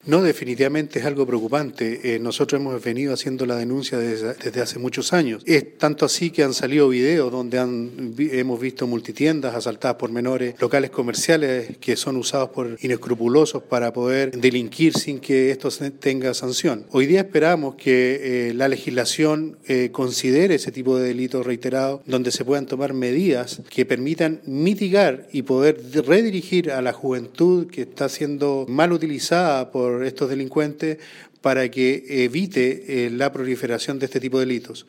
No, definitivamente es algo preocupante. Nosotros hemos venido haciendo la denuncia desde hace muchos años. Es tanto así que han salido videos donde hemos visto multitiendas asaltadas por menores, locales comerciales que son usados por inescrupulosos para poder delinquir sin que esto tenga sanción. Hoy día esperamos que la legislación considere ese tipo de delitos reiterados, donde se puedan tomar medidas que permitan mitigar y poder redirigir a la juventud que está siendo mal utilizada por estos delincuentes para que evite la proliferación de este tipo de delitos.